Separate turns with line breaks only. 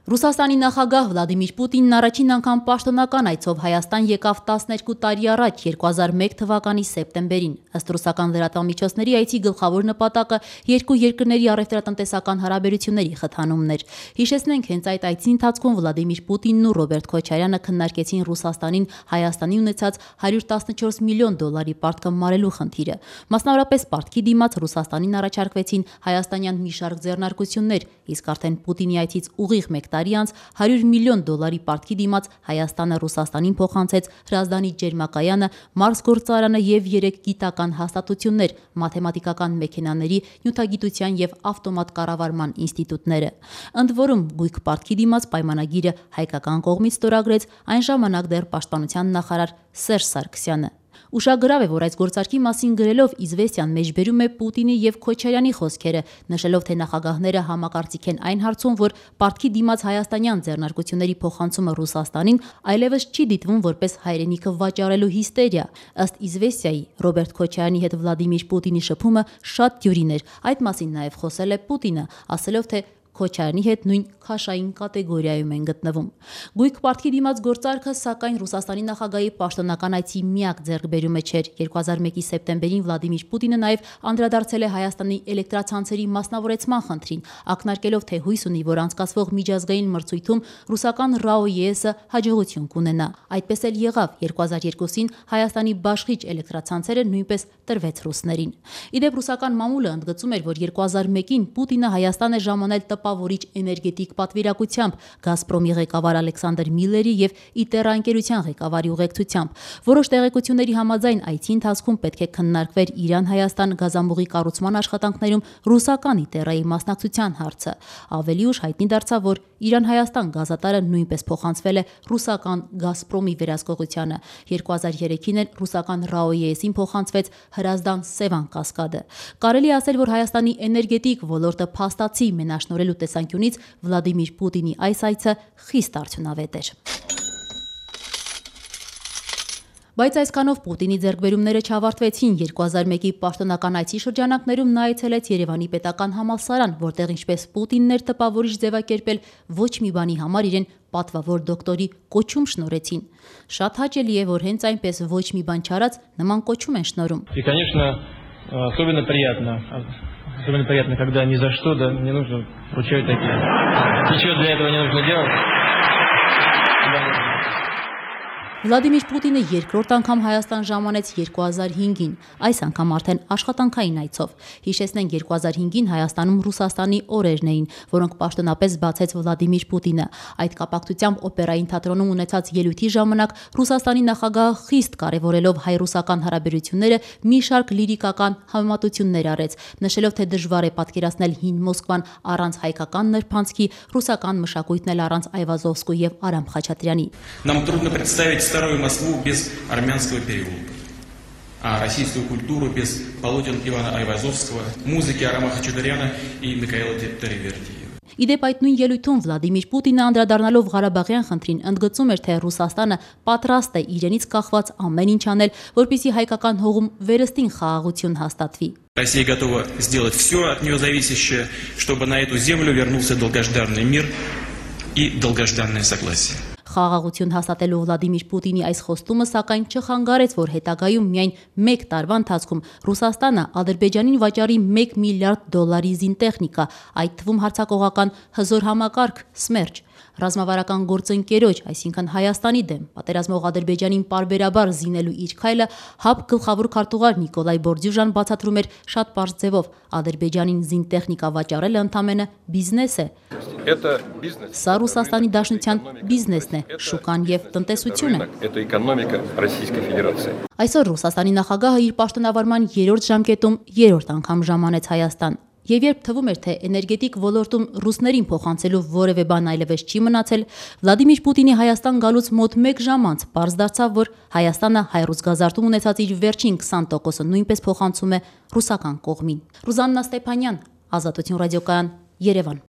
Ռուսաստանի նախագահ Վլադիմիր Պուտինն առաջին անգամ պաշտոնական այցով Հայաստան եկավ 12 տարի առաջ 2001 թվականի սեպտեմբերին։ Ըստ ռուսական լրատվամիջոցների այցի գլխավոր նպատակը երկու երկրների առևտրատնտեսական հարաբերությունների խթանումն էր։ Հիշեցնենք, հենց այդ այցի ընթացքում Վլադիմիր Պուտինն ու Ռոբերտ Քոչարյանը քննարկեցին Ռուսաստանին Հայաստանի ունեցած $114 միլիոն պարտքը մարելու խնդիրը։ Մասնավորապես պարտքի դիմաց Ռուսաստանին առաջարկվեցին հայաստանյան մի շարք ձեռնարկություններ, իսկ արդեն Պուտինի այցից ուղիղ մեկ տարի անց $100 միլիոն պարտքի դիմաց Հայաստանը Ռուսաստանին փոխանցեց Հրազդանի ջերմակայանը, Մարս գործարանը եւ 3 գիտական հաստատություններ, մաթեմատիկական մեքենաների, նյութագիտության եւ ավտոմատ կառավարման ինստիտուտները։ Ընդ որում, գույք պարտքի դիմաց պայմանագիրը հայկական կողմից ստորագրեց այն ժամանակ դեռ պաշտպանության նախարար Սերժ Սարգսյանը։ Ուշագրավ է, որ այս գործարքի մասին գրելով Իզվեստիան մեջբերում է Պուտինի եւ Քոչարյանի խոսքերը, նշելով, թե նախագահները համակարծիք են այն հարցում, որ պարտքի դիմաց հայաստանյան ձեռնարկությունների փոխանցումը Ռուսաստանին այլևս չի դիտվում որպես հայրենիքը վաճառելու հիստերիա։ Ըստ Իզվեստիայի, Ռոբերտ Քոչարյանի հետ Վլադիմիր Պուտինի շփումը շատ դյուրին էր։ Այդ մասին նաև խոսել է Պուտինը, ասելով, թե Քոչարյանի հետ նույն քաշային կատեգորիայում են գտնվում։ Գույք պարտքի դիմաց գործարքը, սակայն Ռուսաստանի նախագահի պաշտոնական այցի միակ ձեռքբերումը չէր։ 2001-ի սեպտեմբերին Վլադիմիր Պուտինը նաև անդրադարձել է Հայաստանի էլեկտրացանցերի մասնավորեցման խնդրին, ակնարկելով, թե հույս ունի, որ անցկացվող միջազգային մրցույթում ռուսական RAO-ԵՍ-ը հաջողություն կունենա։ Այդպես էլ եղավ։ 2002-ին Հայաստանի բաշխիչ էլեկտրացանցերը նույնպես տրվեց ռուսներին։ Իդեպ ռուսական մամուլը ընդգծում էր, որ 2001-ին Պուտինը Հայաստան է ժամանել տպավորիչ էներգետիկ պատվիրակությամբ Գազպրոմի ղեկավար Ալեքսանդր Միլլերի եւ ԻՏԵՌ ընկերության ղեկավարի ուղեկցությամբ։ Որոշ տեղեկությունների համաձայն այցի ընթացքում պետք է քննարկվեր Իրան-Հայաստան գազամուղի կառուցման աշխատանքներում ռուսական ԻՏԵՌ-ի մասնակցության հարցը։ Ավելի ուշ հայտնի դարձավ, որ Իրան-Հայաստան գազատարը նույնպես փոխանցվել է ռուսական Գազպրոմի վերահսկողությանը։ 2003-ին էլ ռուսական RAO-ԵՍ-ին փոխանցվեց Հրազդան Սևան կասկադը։ Կարելի է ասել, որ Հայաստանի էներգետիկ ոլորտը փաստացի մենաշնորհելու տեսանկյունից Վլադիմիր Պուտինի այս այցը խիստ արդյունավետ էր։ Բայց այսքանով Պուտինի ձեռքբերումները չավարտվեցին։ 2001-ի պաշտոնական այցի շրջանակներում նա այցելեց Երևանի պետական համալսարան, որտեղ ինչպես Պուտինն էր տպավորիչ ձևակերպել, ոչ մի бани համար իրեն պատվավոր դոկտորի կոչում շնորհեցին։ Շատ հաճելի է, որ հենց այնպես ոչ մի բան չարած նման кочում են շնորհում։
И, конечно, особенно приятно, когда ни за что, да, не нужно вручать такие. Ничего для этого не нужно делать.
Վլադիմիր Պուտինը երկրորդ անգամ Հայաստան ժամանեց 2005-ին, այս անգամ արդեն աշխատանքային այցով։ Հիշեցնենք, 2005-ին Հայաստանում Ռուսաստանի օրերն էին, որոնք պաշտոնապես բացեց Վլադիմիր Պուտինը։ Այդ կապակցությամբ օպերային թատրոնում ունեցած ելույթի ժամանակ Ռուսաստանի նախագահը խիստ կարևորելով հայ-ռուսական հարաբերությունները մի շարք լիրիկական համեմատություններ արեց, նշելով, թե դժվար է պատկերացնել հին Մոսկվան առանց հայկական նրբանցքի, ռուսական մշակույթն էլ առանց Այվազովսկու եւ Արամ Խաչատրյանի։
Нам трудно представить старую Москву без армянского переулка, а российскую культуру без полотен Ивана Айвазовского, музыки Арама Хачатуряна и Микаэла Таривердиева.
Իդեպ այդ նույն ելույթում Վլադիմիր Պուտինը անդրադառնալով Ղարաբաղյան խնդրին ընդգծում էր, թե Ռուսաստանը պատրաստ է իրենից կախված ամեն ինչ անել, որպեսզի հայկական հողում վերստին խաղաղություն հաստատվի։
Россия готова сделать все от нее зависящее, чтобы на эту землю вернулся долгожданный мир и долгожданное согласие.
Խաղաղություն հաստատելու Վլադիմիր Պուտինի այս խոստումը սակայն չխանգարեց, որ հետագայում միայն մեկ տարվա ընթացքում Ռուսաստանը Ադրբեջանին վաճառի $1 միլիարդ զինտեխնիկա, այդ թվում հարձակողական հզոր համակարգ Սմերջ, ռազմավարական գործընկերոջ, այսինքն Հայաստանի դեմ պատերազմող Ադրբեջանին պարբերաբար զինելու իր քայլը ՀԱՊ գլխավոր քարտուղար Նիկոլայ Բորդյուժան բացատրում էր շատ պարզ ձևով. Ադրբեջանին զինտեխնիկա վաճառելը ընդամենը բիզնես է։ Սա Ռուսաստանի Դաշնության բիզնեսն է, շուկան եւ տնտեսությունը։ Այսօր Ռուսաստանի նախագահը իր պաշտոնավարման 3-րդ ժամկետում 3-րդ անգամ ժամանեց Հայաստան։ Եվ երբ թվում էր, թե էներգետիկ ոլորտում ռուսներին փոխանցելու որևէ բան այլևս չի մնացել, Վլադիմիր Պուտինի Հայաստան գալուց մոտ 1 ժամ անց պարզ դարձավ, որ Հայաստանը հայ-ռուս գազարտում ունեցած իր վերջին 20%-ը նույնպես փոխանցում է ռուսական կողմին։ Ռուզաննա Ստեփանյան, Ազատություն ռադիոկայան, Երևան։